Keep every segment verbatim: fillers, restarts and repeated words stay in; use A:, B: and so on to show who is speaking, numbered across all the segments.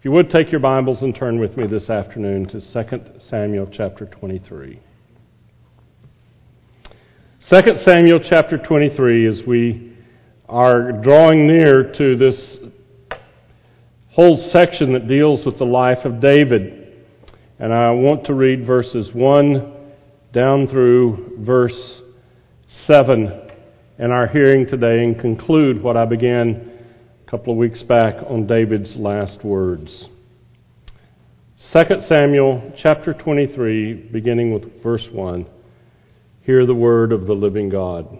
A: If you would take your Bibles and turn with me this afternoon to Second Samuel chapter twenty-three. Second Samuel chapter twenty-three, as we are drawing near to this whole section that deals with the life of David. And I want to read verses one down through verse seven in our hearing today and conclude what I began a couple of weeks back on David's last words. Second Samuel chapter twenty-three, beginning with verse one. Hear the word of the living God.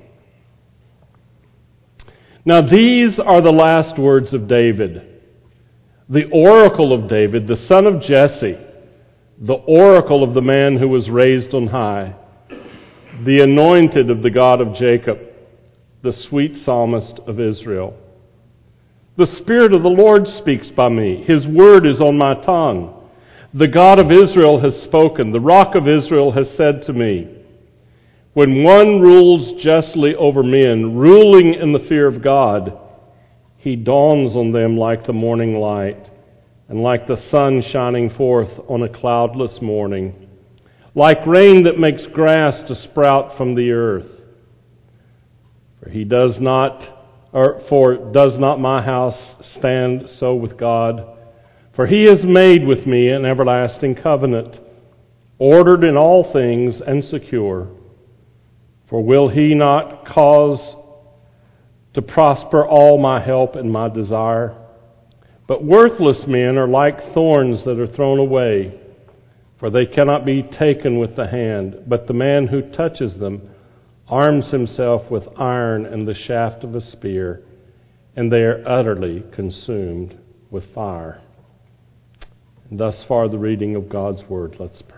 A: Now these are the last words of David, the oracle of David, the son of Jesse, the oracle of the man who was raised on high, the anointed of the God of Jacob, the sweet psalmist of Israel. The Spirit of the Lord speaks by me. His word is on my tongue. The God of Israel has spoken. The rock of Israel has said to me, when one rules justly over men, ruling in the fear of God, he dawns on them like the morning light and like the sun shining forth on a cloudless morning, like rain that makes grass to sprout from the earth. For he does not, or for does not my house stand so with God? For he has made with me an everlasting covenant, ordered in all things and secure. For will he not cause to prosper all my help and my desire? But worthless men are like thorns that are thrown away, for they cannot be taken with the hand. But the man who touches them arms himself with iron and the shaft of a spear, and they are utterly consumed with fire. And thus far the reading of God's Word. Let's pray.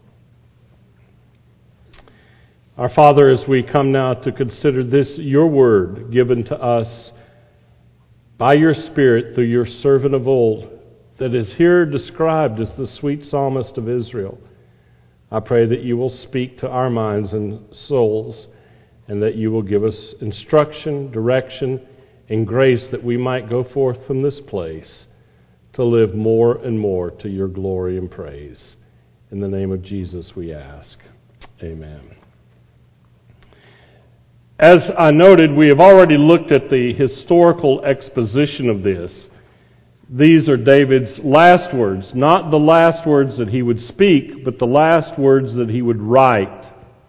A: Our Father, as we come now to consider this, your Word, given to us by your Spirit through your servant of old, that is here described as the sweet psalmist of Israel, I pray that you will speak to our minds and souls, and that you will give us instruction, direction, and grace that we might go forth from this place to live more and more to your glory and praise. In the name of Jesus we ask. Amen. As I noted, we have already looked at the historical exposition of this. These are David's last words, not the last words that he would speak, but the last words that he would write.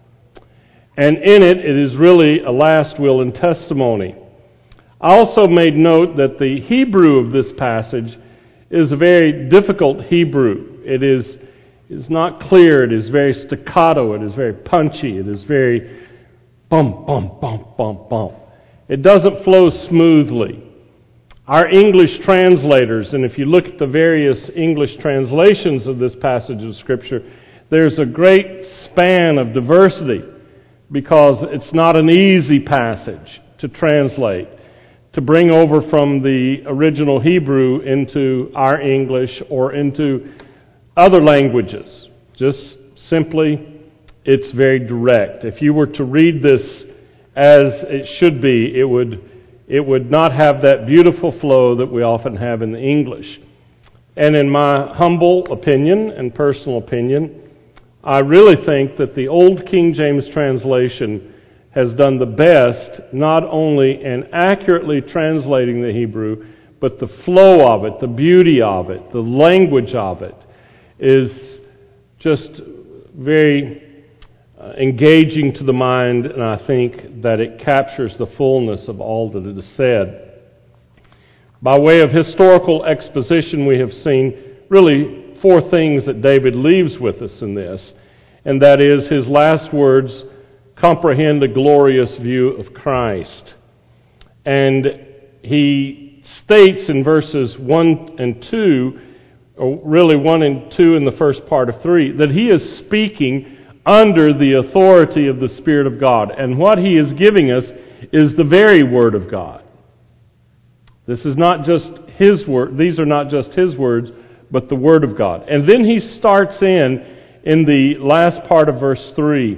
A: And in it, it is really a last will and testimony. I also made note that the Hebrew of this passage is a very difficult Hebrew. It is, is not clear, it is very staccato, it is very punchy, it is very bump, bump, bump, bump, bump. It doesn't flow smoothly. Our English translators, and if you look at the various English translations of this passage of Scripture, there's a great span of diversity because it's not an easy passage to translate, to bring over from the original Hebrew into our English or into other languages. Just simply, it's very direct. If you were to read this as it should be, it would it would not have that beautiful flow that we often have in the English. And in my humble opinion and personal opinion, I really think that the Old King James translation has done the best, not only in accurately translating the Hebrew, but the flow of it, the beauty of it, the language of it is just very Uh, engaging to the mind, and I think that it captures the fullness of all that is said. By way of historical exposition, we have seen really four things that David leaves with us in this, and that is his last words comprehend a glorious view of Christ. And he states in verses one and two, or really one and two in the first part of three, that he is speaking under the authority of the Spirit of God. And what he is giving us is the very Word of God. This is not just his word, these are not just his words, but the Word of God. And then he starts in, in the last part of verse three.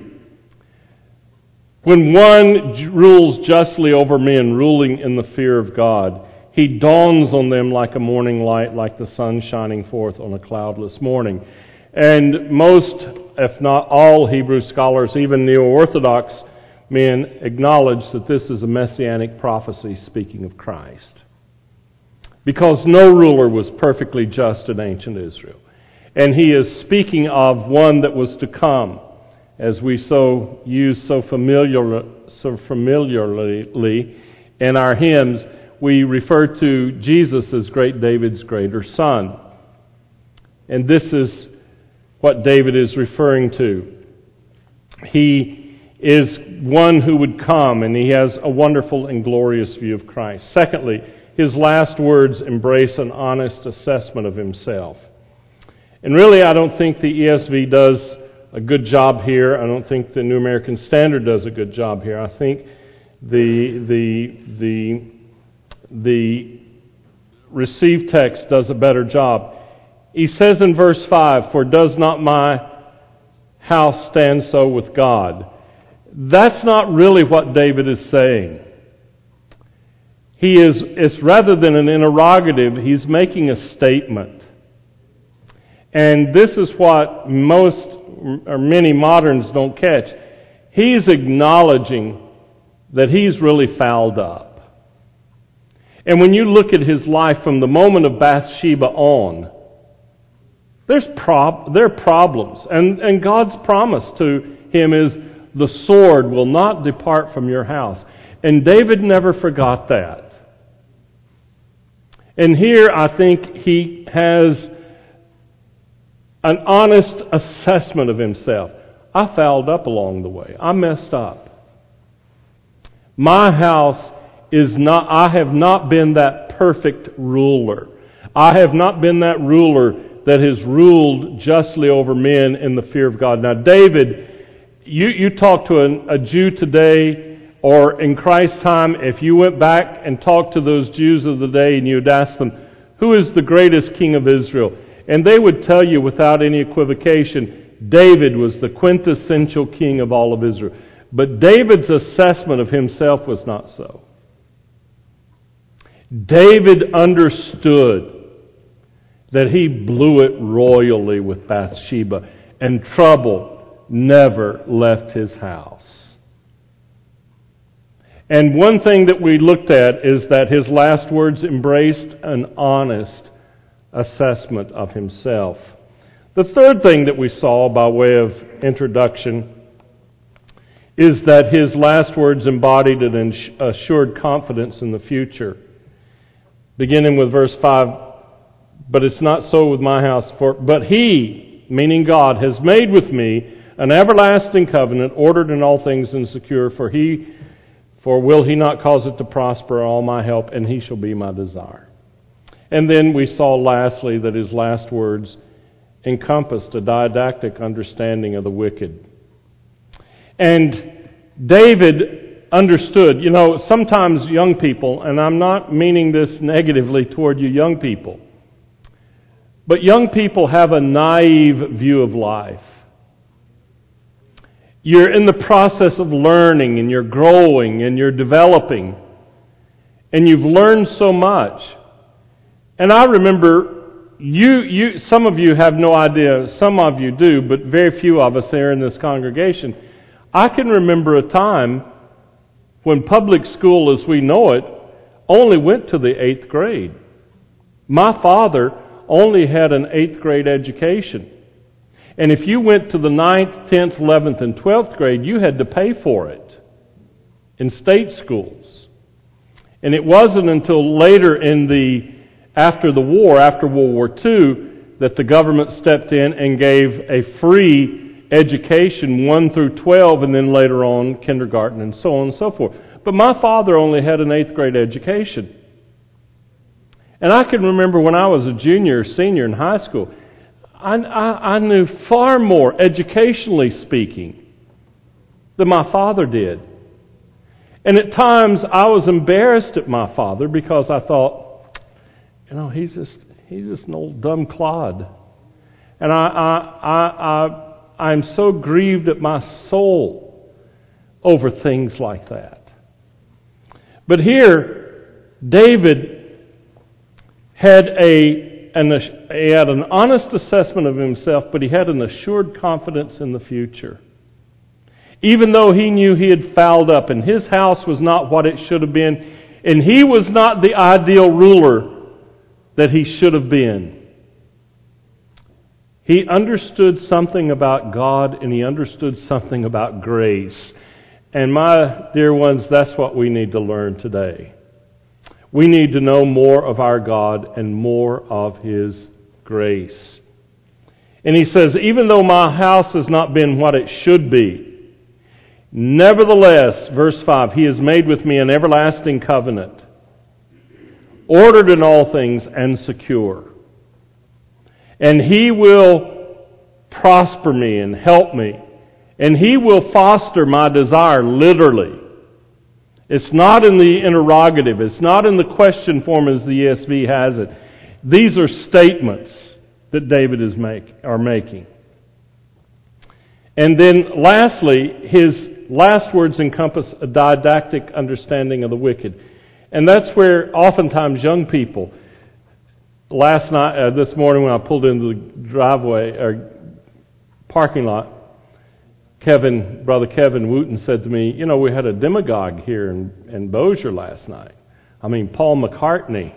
A: When one rules justly over men, ruling in the fear of God, He dawns on them like a morning light, like the sun shining forth on a cloudless morning. And most, if not all, Hebrew scholars, even Neo-Orthodox men, acknowledge that this is a messianic prophecy speaking of Christ. Because no ruler was perfectly just in ancient Israel. And he is speaking of one that was to come, as we so use so familiar, so familiarly in our hymns. We refer to Jesus as great David's greater son. And this is what David is referring to. He is one who would come, and he has a wonderful and glorious view of Christ. Secondly, his last words embrace an honest assessment of himself. And really, I don't think the E S V does a good job here. I don't think the New American Standard does a good job here. I think the the the the received text does a better job. He says in verse five, "For does not my house stand so with God?" That's not really what David is saying. He is, it's rather than an interrogative, he's making a statement. And this is what most or many moderns don't catch. He's acknowledging that he's really fouled up. And when you look at his life from the moment of Bathsheba on, there's prob- there are problems. And, and God's promise to him is, the sword will not depart from your house. And David never forgot that. And here I think he has an honest assessment of himself. I fouled up along the way. I messed up. My house is not, I have not been that perfect ruler. I have not been that ruler that has ruled justly over men in the fear of God. Now, David, you, you talk to a, a Jew today, or in Christ's time, if you went back and talked to those Jews of the day and you'd ask them, who is the greatest king of Israel? And they would tell you without any equivocation, David was the quintessential king of all of Israel. But David's assessment of himself was not so. David understood that he blew it royally with Bathsheba, and trouble never left his house. And one thing that we looked at is that his last words embraced an honest assessment of himself. The third thing that we saw by way of introduction is that his last words embodied an assured confidence in the future. Beginning with verse five, "But it's not so with my house, for but he," meaning God, "has made with me an everlasting covenant, ordered in all things and secure, for he For will he not cause it to prosper, all my help, and he shall be my desire." And then we saw lastly that his last words encompassed a didactic understanding of the wicked. And David understood, you know, sometimes young people, and I'm not meaning this negatively toward you young people, but young people have a naive view of life. You're in the process of learning, and you're growing, and you're developing, and you've learned so much. And I remember, you, you, some of you have no idea, some of you do, but very few of us here in this congregation. I can remember a time when public school as we know it only went to the eighth grade. My father only had an eighth grade education. And if you went to the ninth, tenth, eleventh, and twelfth grade, you had to pay for it in state schools. And it wasn't until later in the, after the war, after World War Two, that the government stepped in and gave a free education, one through twelve, and then later on kindergarten and so on and so forth. But my father only had an eighth grade education. And I can remember when I was a junior or senior in high school, I, I, I knew far more, educationally speaking, than my father did. And at times I was embarrassed at my father because I thought, you know, he's just he's just an old dumb clod. And I, I, I, I, I'm so grieved at my soul over things like that. But here, David had a, an, he had an honest assessment of himself, but he had an assured confidence in the future. Even though he knew he had fouled up and his house was not what it should have been, and he was not the ideal ruler that he should have been, he understood something about God and he understood something about grace. And my dear ones, that's what we need to learn today. We need to know more of our God and more of His grace. And he says, even though my house has not been what it should be, nevertheless, verse five, He has made with me an everlasting covenant, ordered in all things and secure. And He will prosper me and help me. And He will foster my desire, literally. It's not in the interrogative. It's not in the question form as the E S V has it. These are statements that David is make, are making. And then lastly, his last words encompass a didactic understanding of the wicked. And that's where oftentimes young people, last night, uh, this morning when I pulled into the driveway or parking lot, Kevin, Brother Kevin Wooten said to me, you know, we had a demagogue here in, in Bossier last night. I mean, Paul McCartney.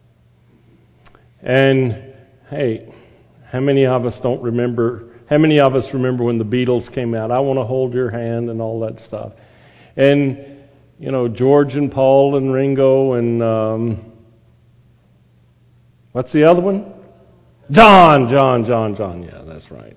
A: And, hey, how many of us don't remember, how many of us remember when the Beatles came out, I Want to Hold Your Hand and all that stuff. And, you know, George and Paul and Ringo and, um, what's the other one? John, John, John, John. Yeah, that's right.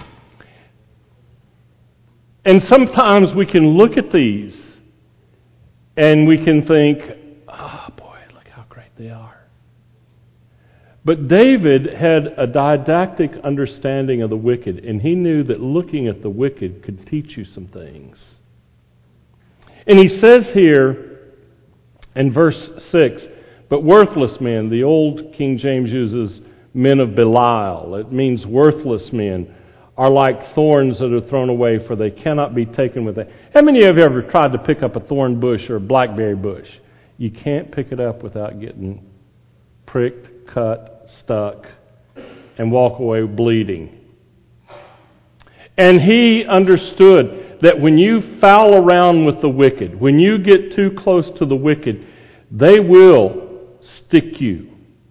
A: And sometimes we can look at these and we can think, oh boy, look how great they are. But David had a didactic understanding of the wicked, and he knew that looking at the wicked could teach you some things. And he says here in verse six, but worthless men, the old King James uses men of Belial. It means worthless men are like thorns that are thrown away, for they cannot be taken with it. How many of you ever tried to pick up a thorn bush or a blackberry bush? You can't pick it up without getting pricked, cut, stuck, and walk away bleeding. And he understood that when you foul around with the wicked, when you get too close to the wicked, they will stick you.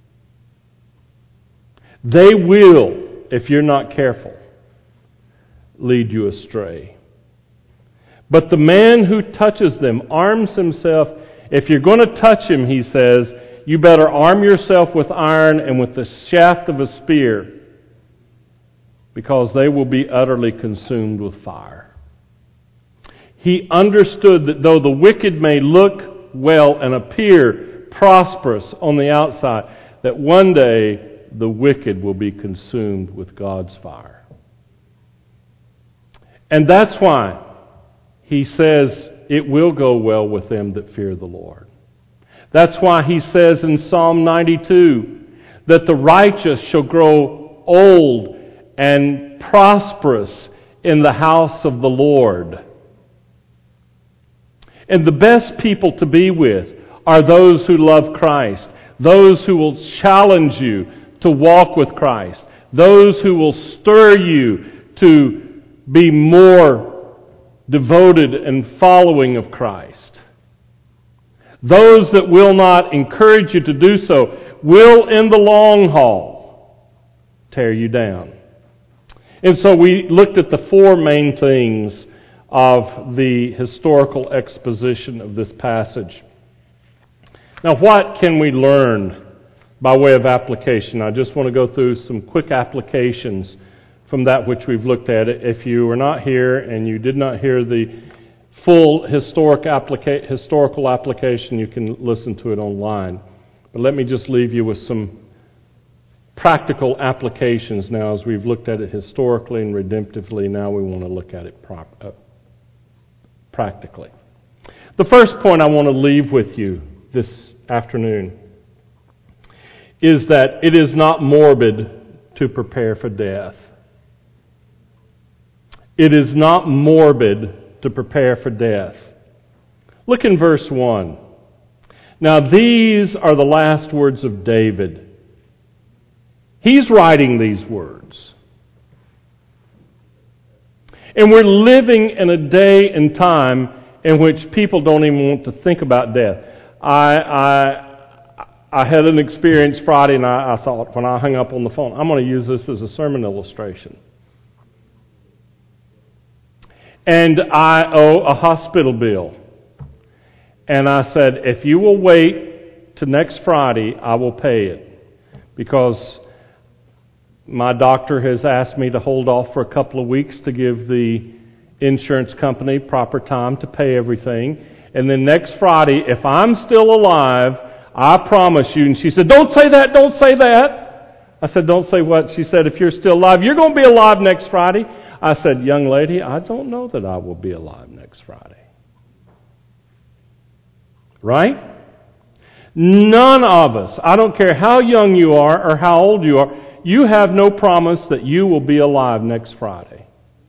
A: They will, if you're not careful, lead you astray. But the man who touches them arms himself. If you're going to touch him, he says, you better arm yourself with iron and with the shaft of a spear, because they will be utterly consumed with fire. He understood that though the wicked may look well and appear prosperous on the outside, that one day the wicked will be consumed with God's fire. And that's why he says it will go well with them that fear the Lord. That's why he says in Psalm ninety-two that the righteous shall grow old and prosperous in the house of the Lord. And the best people to be with are those who love Christ, those who will challenge you to walk with Christ, those who will stir you to be more devoted and following of Christ. Those that will not encourage you to do so will, in the long haul, tear you down. And so we looked at the four main things of the historical exposition of this passage. Now, what can we learn by way of application? I just want to go through some quick applications from that which we've looked at. If you were not here and you did not hear the full historic applica- historical application, you can listen to it online. But let me just leave you with some practical applications now. As we've looked at it historically and redemptively, now we want to look at it prop- uh, practically. The first point I want to leave with you this afternoon is that it is not morbid to prepare for death. It is not morbid to prepare for death. Look in verse one. Now these are the last words of David, He's writing these words. And we're living in a day and time in which people don't even want to think about death. I I, I had an experience Friday, and I, I thought when I hung up on the phone, I'm going to use this as a sermon illustration. And I owe a hospital bill. And I said, if you will wait to next Friday, I will pay it. Because my doctor has asked me to hold off for a couple of weeks to give the insurance company proper time to pay everything. And then next Friday, if I'm still alive, I promise you. And she said, don't say that, don't say that. I said, don't say what? She said, if you're still alive, you're going to be alive next Friday. I said, young lady, I don't know that I will be alive next Friday. Right? None of us, I don't care how young you are or how old you are, you have no promise that you will be alive next Friday.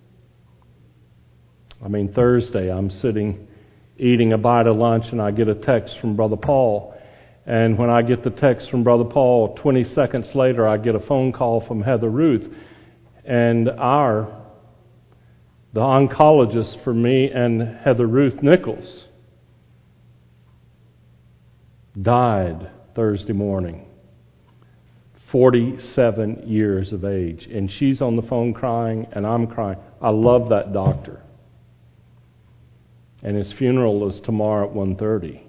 A: I mean, Thursday, I'm sitting eating a bite of lunch and I get a text from Brother Paul. And when I get the text from Brother Paul, twenty seconds later, I get a phone call from Heather Ruth. And our, the oncologist for me and Heather Ruth Nichols, died Thursday morning, forty-seven years of age. And she's on the phone crying, and I'm crying. I love that doctor. And his funeral is tomorrow at one thirty.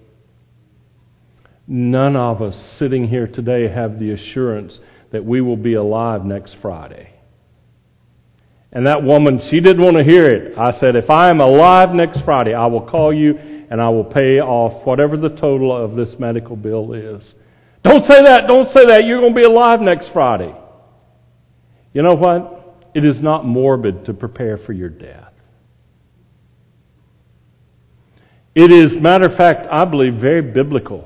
A: None of us sitting here today have the assurance that we will be alive next Friday. And that woman, she didn't want to hear it. I said, if I am alive next Friday, I will call you and I will pay off whatever the total of this medical bill is. Don't say that, don't say that. You're going to be alive next Friday. You know what? It is not morbid to prepare for your death. It is, matter of fact, I believe, very biblical.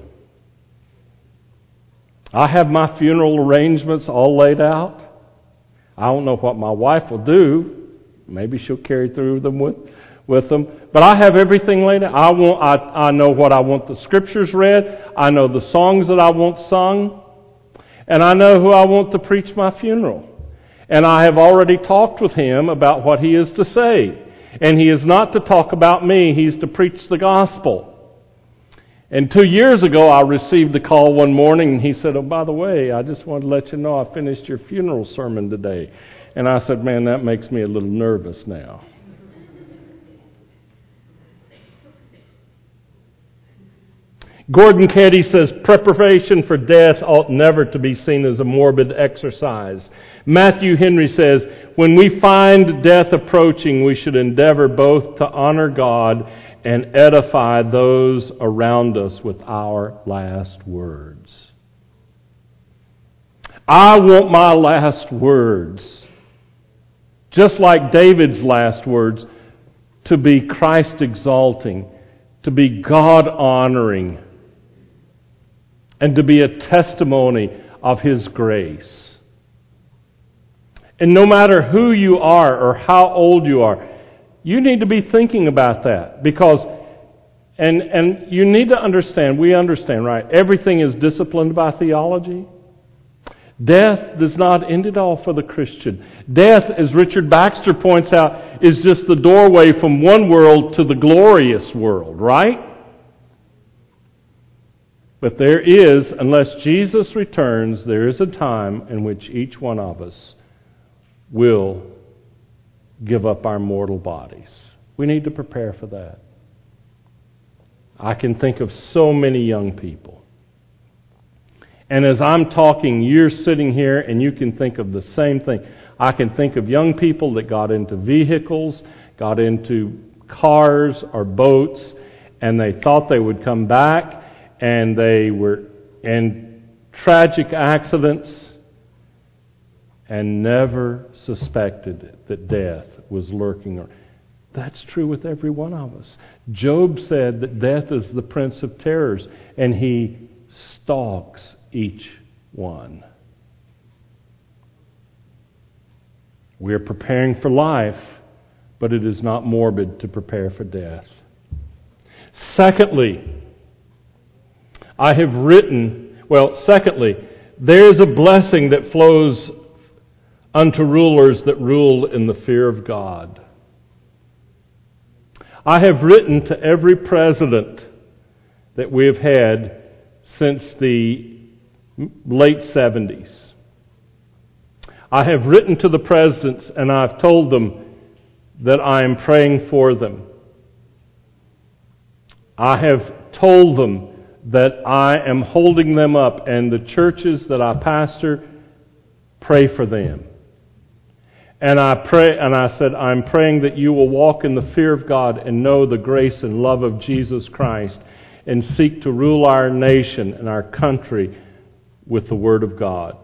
A: I have my funeral arrangements all laid out. I don't know what my wife will do. Maybe she'll carry through them with, with them. But I have everything laid out. I want. I, I know what I want the scriptures read. I know the songs that I want sung. And I know who I want to preach my funeral. And I have already talked with him about what he is to say. And he is not to talk about me. He's to preach the gospel. And two years ago, I received a call one morning, and he said, oh, by the way, I just wanted to let you know I finished your funeral sermon today. And I said, man, that makes me a little nervous now. Gordon Keddie says, preparation for death ought never to be seen as a morbid exercise. Matthew Henry says, when we find death approaching, we should endeavor both to honor God and edify those around us with our last words. I want my last words, just like David's last words, to be Christ-exalting, to be God-honoring, and to be a testimony of His grace. And no matter who you are or how old you are, you need to be thinking about that, because, and and you need to understand, we understand, right? Everything is disciplined by theology. Death does not end it all for the Christian. Death, as Richard Baxter points out, is just the doorway from one world to the glorious world, right? But there is, unless Jesus returns, there is a time in which each one of us will give up our mortal bodies. We need to prepare for that. I can think of so many young people. And as I'm talking, you're sitting here and you can think of the same thing. I can think of young people that got into vehicles, got into cars or boats, and they thought they would come back, and they were in tragic accidents and never suspected that death was lurking. That's true with every one of us. Job said that death is the prince of terrors, and he stalks each one. We are preparing for life, but it is not morbid to prepare for death. Secondly, I have written, well, secondly, There is a blessing that flows unto rulers that rule in the fear of God. I have written to every president that we have had since the late seventies. I have written to the presidents and I've told them that I am praying for them. I have told them that I am holding them up, and the churches that I pastor pray for them. And I pray, and I said, I'm praying that you will walk in the fear of God and know the grace and love of Jesus Christ and seek to rule our nation and our country with the Word of God.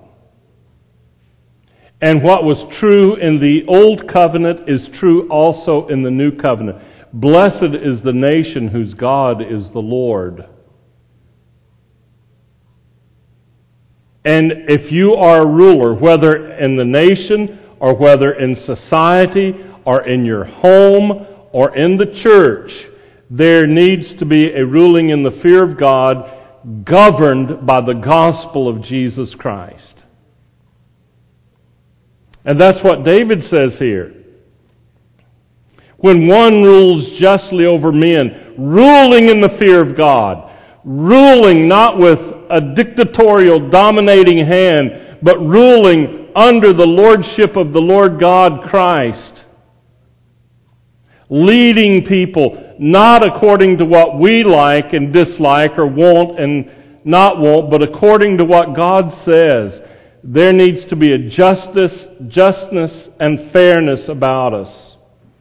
A: And what was true in the Old Covenant is true also in the New Covenant. Blessed is the nation whose God is the Lord. And if you are a ruler, whether in the nation or whether in society or in your home or in the church, there needs to be a ruling in the fear of God governed by the gospel of Jesus Christ. And that's what David says here. When one rules justly over men, ruling in the fear of God, ruling not with a dictatorial, dominating hand, but ruling under the lordship of the Lord God Christ, leading people not according to what we like and dislike or want and not want, but according to what God says. There needs to be a justice, justness, and fairness about us.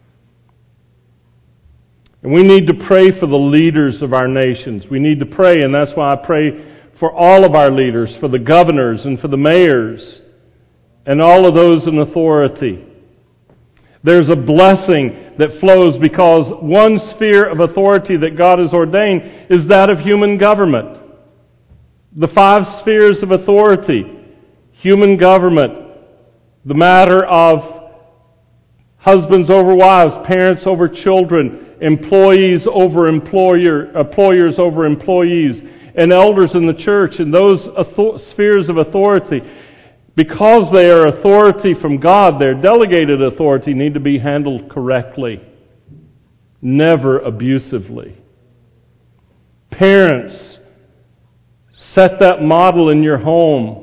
A: And we need to pray for the leaders of our nations. We need to pray, and that's why I pray for all of our leaders, for the governors and for the mayors and all of those in authority. There's a blessing that flows because one sphere of authority that God has ordained is that of human government. The five spheres of authority. Human government, the matter of husbands over wives, parents over children, employees over employer, employers over employees, and elders in the church, and those author- spheres of authority, because they are authority from God, their delegated authority, need to be handled correctly, never abusively. Parents, set that model in your home.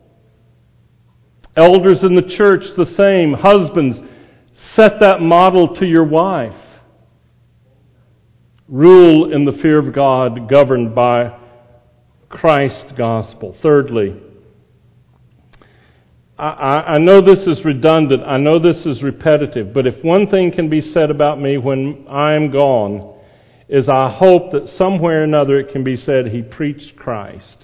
A: Elders in the church, the same. Husbands, set that model to your wife. Rule in the fear of God, governed by Christ's gospel. Thirdly, I, I know this is redundant, I know this is repetitive, but if one thing can be said about me when I am gone, is I hope that somewhere or another it can be said, he preached Christ.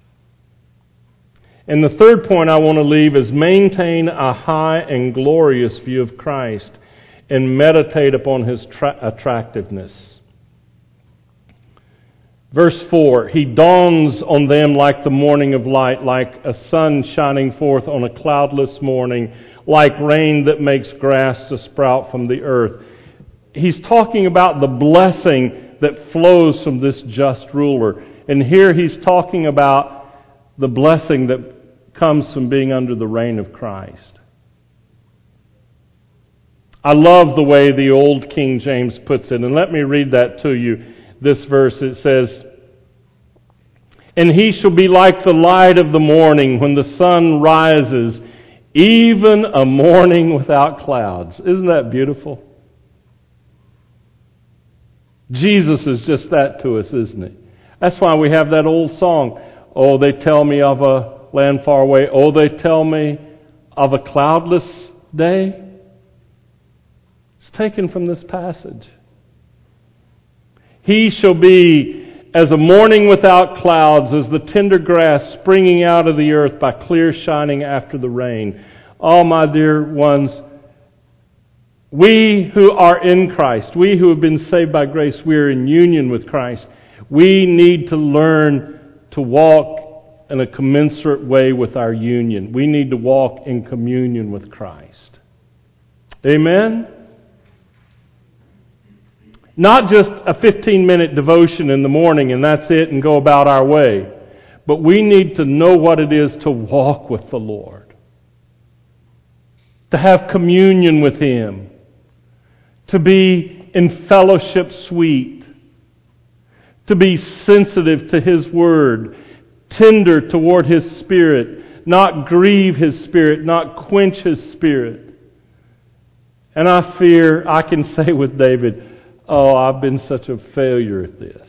A: And the third point I want to leave is maintain a high and glorious view of Christ and meditate upon His tra- attractiveness. Verse four, He dawns on them like the morning of light, like a sun shining forth on a cloudless morning, like rain that makes grass to sprout from the earth. He's talking about the blessing that flows from this just ruler. And here he's talking about the blessing that comes from being under the reign of Christ. I love the way the old King James puts it, and let me read that to you. This verse, it says, And he shall be like the light of the morning when the sun rises, even a morning without clouds. Isn't that beautiful? Jesus is just that to us, isn't he? That's why we have that old song, Oh, they tell me of a land far away. Oh, they tell me of a cloudless day. It's taken from this passage. He shall be as a morning without clouds, as the tender grass springing out of the earth by clear shining after the rain. Oh, my dear ones, we who are in Christ, we who have been saved by grace, we are in union with Christ. We need to learn to walk in a commensurate way with our union. We need to walk in communion with Christ. Amen? Not just a fifteen-minute devotion in the morning and that's it and go about our way. But we need to know what it is to walk with the Lord, to have communion with Him, to be in fellowship suite, to be sensitive to His Word, tender toward His Spirit, not grieve His Spirit, not quench His Spirit. And I fear I can say with David, oh, I've been such a failure at this.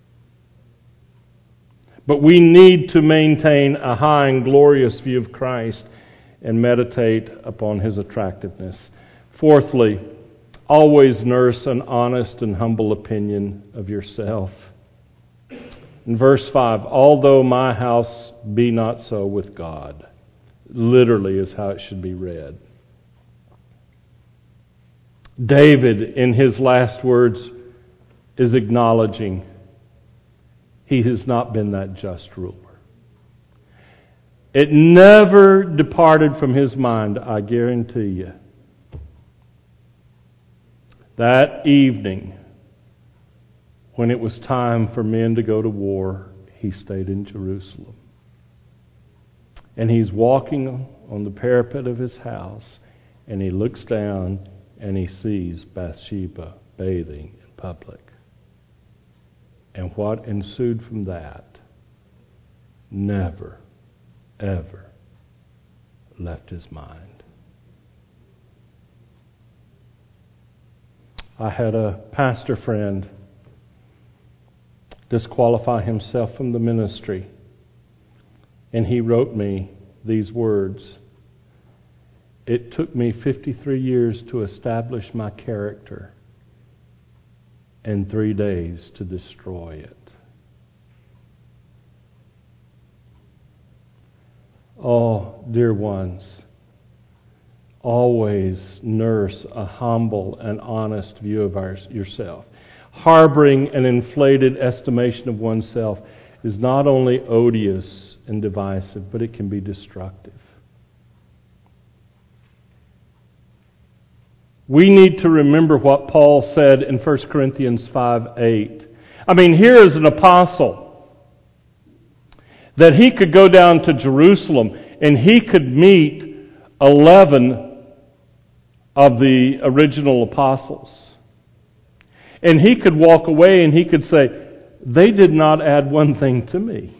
A: But we need to maintain a high and glorious view of Christ and meditate upon His attractiveness. Fourthly, always nurse an honest and humble opinion of yourself. In verse five, although my house be not so with God, literally is how it should be read. David, in his last words, is acknowledging he has not been that just ruler. It never departed from his mind, I guarantee you. That evening, when it was time for men to go to war, he stayed in Jerusalem. And he's walking on the parapet of his house, and he looks down and he sees Bathsheba bathing in public. And what ensued from that never, ever left his mind. I had a pastor friend disqualify himself from the ministry, and he wrote me these words: it took me fifty-three years to establish my character and three days to destroy it. Oh, dear ones, always nurse a humble and honest view of our, yourself. Harboring an inflated estimation of oneself is not only odious and divisive, but it can be destructive. We need to remember what Paul said in First Corinthians five eight. I mean, here is an apostle that he could go down to Jerusalem and he could meet eleven of the original apostles. And he could walk away and he could say, they did not add one thing to me.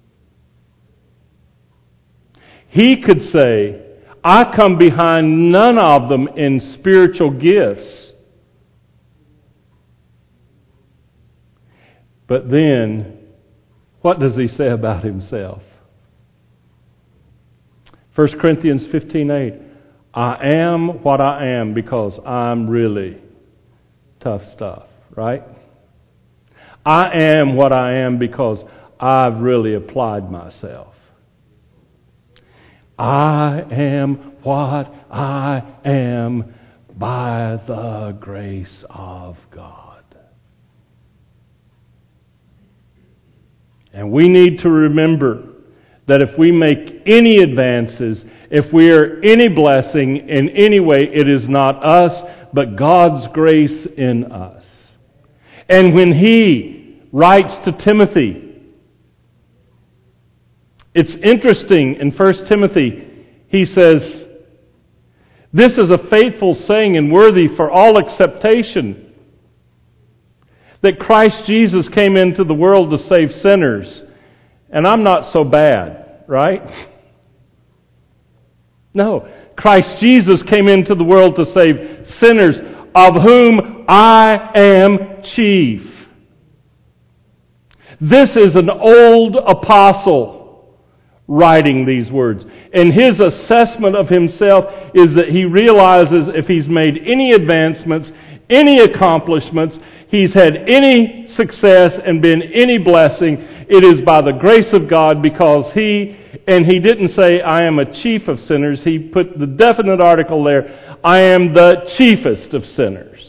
A: He could say, I come behind none of them in spiritual gifts. But then, what does he say about himself? First Corinthians fifteen eight. I am what I am because I'm really tough stuff, right? I am what I am because I've really applied myself. I am what I am by the grace of God. And we need to remember that if we make any advances, if we are any blessing in any way, it is not us, but God's grace in us. And when he writes to Timothy, it's interesting, in First Timothy, he says, this is a faithful saying and worthy for all acceptation, that Christ Jesus came into the world to save sinners, and I'm not so bad, right? No, Christ Jesus came into the world to save sinners, of whom I am chief. This is an old apostle writing these words. And his assessment of himself is that he realizes if he's made any advancements, any accomplishments, he's had any success and been any blessing, it is by the grace of God, because he, and he didn't say, I am a chief of sinners. He put the definite article there, I am the chiefest of sinners.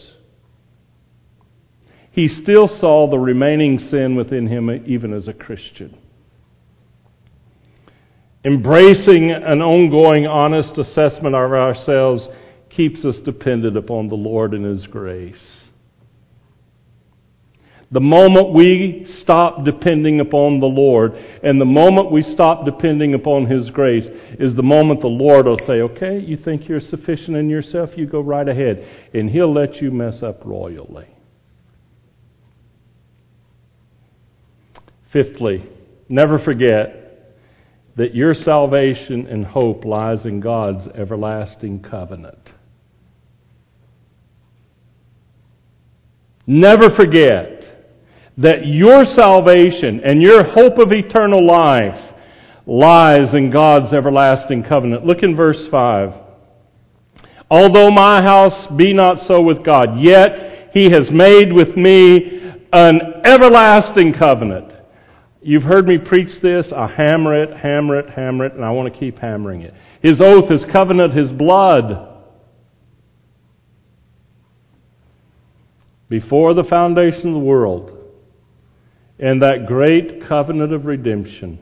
A: He still saw the remaining sin within him even as a Christian. Embracing an ongoing, honest assessment of ourselves keeps us dependent upon the Lord and His grace. The moment we stop depending upon the Lord, and the moment we stop depending upon His grace, is the moment the Lord will say, okay, you think you're sufficient in yourself? You go right ahead. And He'll let you mess up royally. Fifthly, never forget that your salvation and hope lies in God's everlasting covenant. Never forget that your salvation and your hope of eternal life lies in God's everlasting covenant. Look in verse five. Although my house be not so with God, yet He has made with me an everlasting covenant. You've heard me preach this. I hammer it, hammer it, hammer it, and I want to keep hammering it. His oath, His covenant, His blood. Before the foundation of the world, and that great covenant of redemption,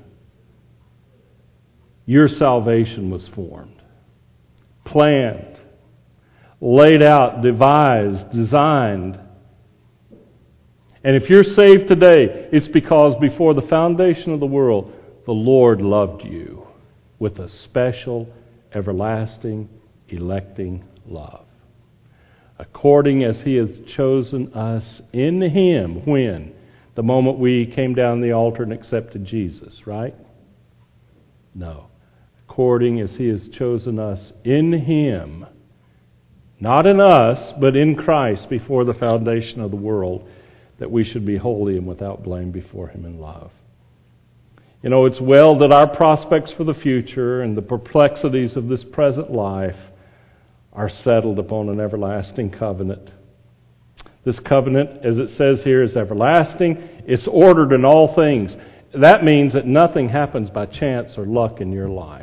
A: your salvation was formed, planned, laid out, devised, designed. And if you're saved today, it's because before the foundation of the world, the Lord loved you with a special, everlasting, electing love. According as He has chosen us in Him, when? The moment we came down the altar and accepted Jesus, right? No. According as He has chosen us in Him, not in us, but in Christ before the foundation of the world, that we should be holy and without blame before Him in love. You know, it's well that our prospects for the future and the perplexities of this present life are settled upon an everlasting covenant. This covenant, as it says here, is everlasting. It's ordered in all things. That means that nothing happens by chance or luck in your life.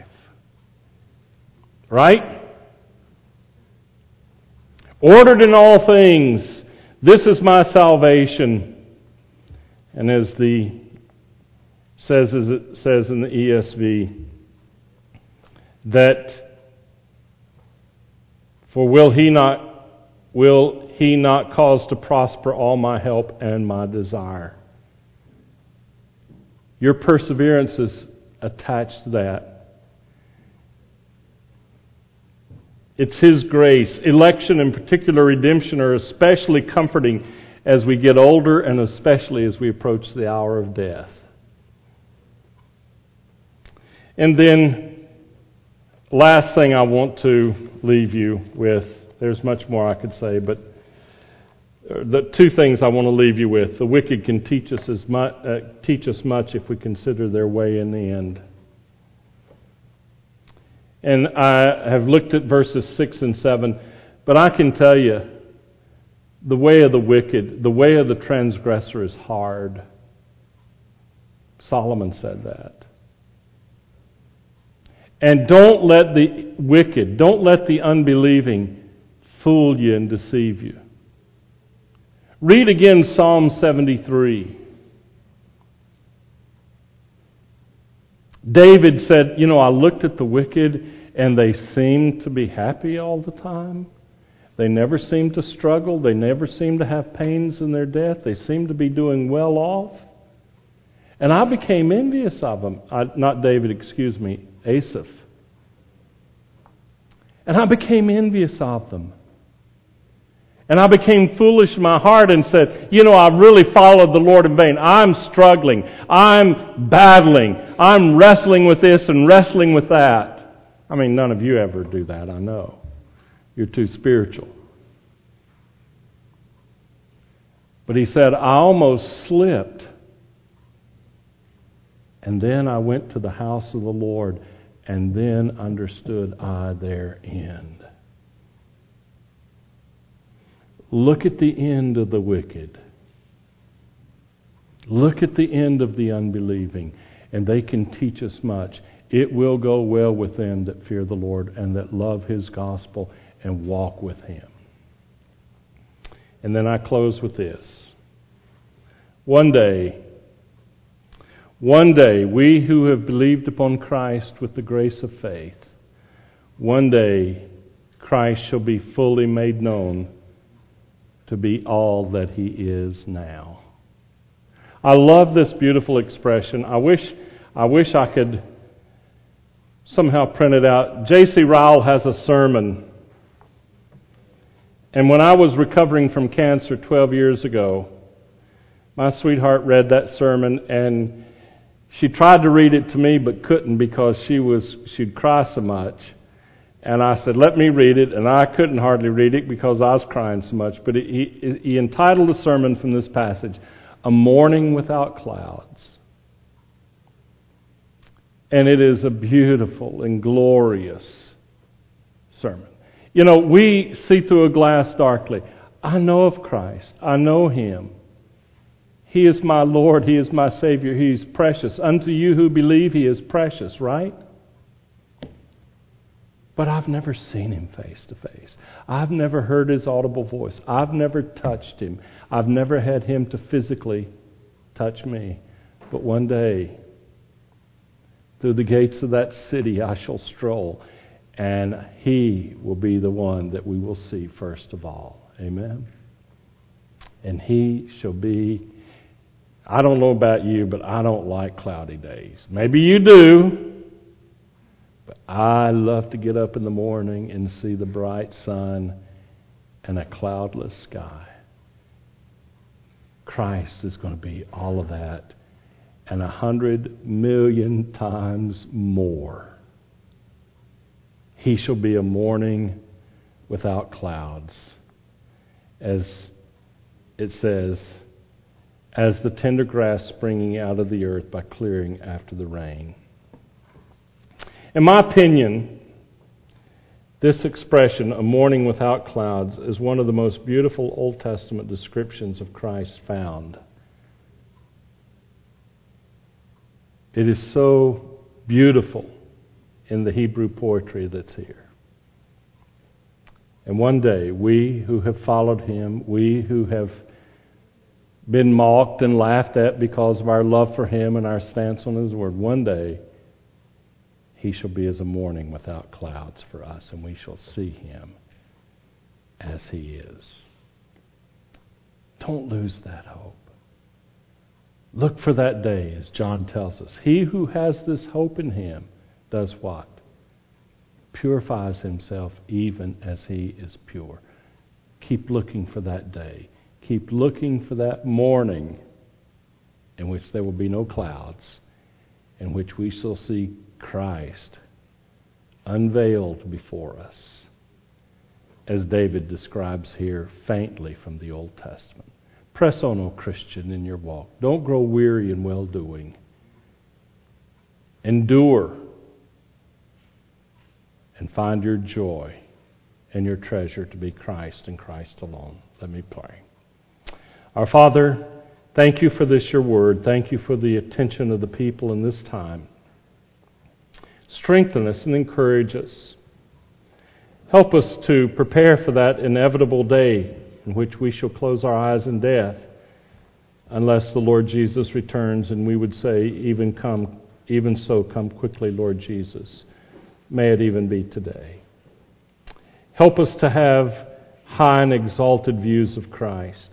A: Right? Ordered in all things. This is my salvation. And as the says as it says in the E S V, that for will He not will He not cause to prosper all my help and my desire? Your perseverance is attached to that. It's His grace. Election and particular redemption are especially comforting as we get older and especially as we approach the hour of death. And then, last thing I want to leave you with, there's much more I could say, but the two things I want to leave you with. The wicked can teach us as much, uh, teach us much if we consider their way in the end. And I have looked at verses six and seven, but I can tell you, the way of the wicked, the way of the transgressor is hard. Solomon said that. And don't let the wicked, don't let the unbelieving fool you and deceive you. Read again Psalm seventy-three. David said, you know, I looked at the wicked and they seemed to be happy all the time. They never seemed to struggle. They never seemed to have pains in their death. They seemed to be doing well off. And I became envious of them. I, not David, excuse me, Asaph. And I became envious of them. And I became foolish in my heart and said, you know, I really followed the Lord in vain. I'm struggling. I'm battling. I'm wrestling with this and wrestling with that. I mean, none of you ever do that, I know. You're too spiritual. But he said, I almost slipped. And then I went to the house of the Lord, and then understood I their end. Look at the end of the wicked. Look at the end of the unbelieving, and they can teach us much. It will go well with them that fear the Lord and that love His gospel and walk with Him. And then I close with this. One day, one day, we who have believed upon Christ with the grace of faith, one day Christ shall be fully made known to be all that He is now. I love this beautiful expression. I wish, I wish I could somehow print it out. J C Ryle has a sermon. And when I was recovering from cancer twelve years ago, my sweetheart read that sermon, and she tried to read it to me but couldn't because she was she'd cry so much. And I said, let me read it, and I couldn't hardly read it because I was crying so much. But he, he entitled the sermon from this passage, A Morning Without Clouds. And it is a beautiful and glorious sermon. You know, we see through a glass darkly. I know of Christ. I know Him. He is my Lord. He is my Savior. He is precious. Unto you who believe, He is precious, right? But I've never seen Him face to face. I've never heard His audible voice. I've never touched Him. I've never had Him to physically touch me. But one day, through the gates of that city, I shall stroll, and He will be the one that we will see first of all. Amen? And He shall be... I don't know about you, but I don't like cloudy days. Maybe you do. But I love to get up in the morning and see the bright sun and a cloudless sky. Christ is going to be all of that and a hundred million times more. He shall be a morning without clouds. As it says, as the tender grass springing out of the earth by clearing after the rain. In my opinion, this expression, a morning without clouds, is one of the most beautiful Old Testament descriptions of Christ found. It is so beautiful in the Hebrew poetry that's here. And one day, we who have followed Him, we who have been mocked and laughed at because of our love for Him and our stance on His Word, one day He shall be as a morning without clouds for us, and we shall see Him as He is. Don't lose that hope. Look for that day, as John tells us. He who has this hope in Him does what? Purifies himself even as He is pure. Keep looking for that day. Keep looking for that morning in which there will be no clouds, in which we shall see Christ unveiled before us, as David describes here faintly from the Old Testament. Press on, O Christian, in your walk. Don't grow weary in well-doing. Endure and find your joy and your treasure to be Christ and Christ alone. Let me pray. Our Father, thank You for this, Your word. Thank You for the attention of the people in this time. Strengthen us and encourage us. Help us to prepare for that inevitable day in which we shall close our eyes in death, unless the Lord Jesus returns, and we would say, even come, even so, come quickly, Lord Jesus. May it even be today. Help us to have high and exalted views of Christ.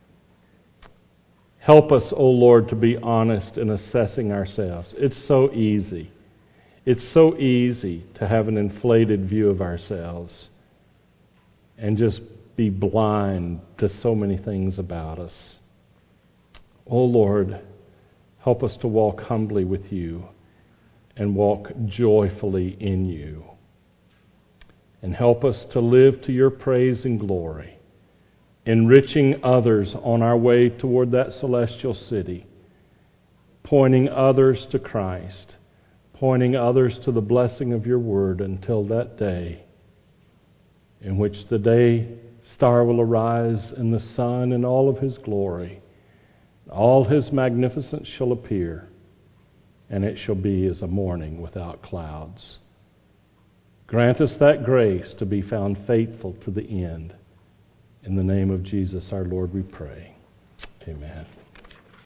A: Help us, O Lord, to be honest in assessing ourselves. It's so easy. It's so easy to have an inflated view of ourselves and just be blind to so many things about us. O Lord, help us to walk humbly with You and walk joyfully in You. And help us to live to Your praise and glory, enriching others on our way toward that celestial city, pointing others to Christ, pointing others to the blessing of Your word until that day in which the day star will arise and the sun in all of his glory, all His magnificence shall appear, and it shall be as a morning without clouds. Grant us that grace to be found faithful to the end. In the name of Jesus our Lord we pray. Amen.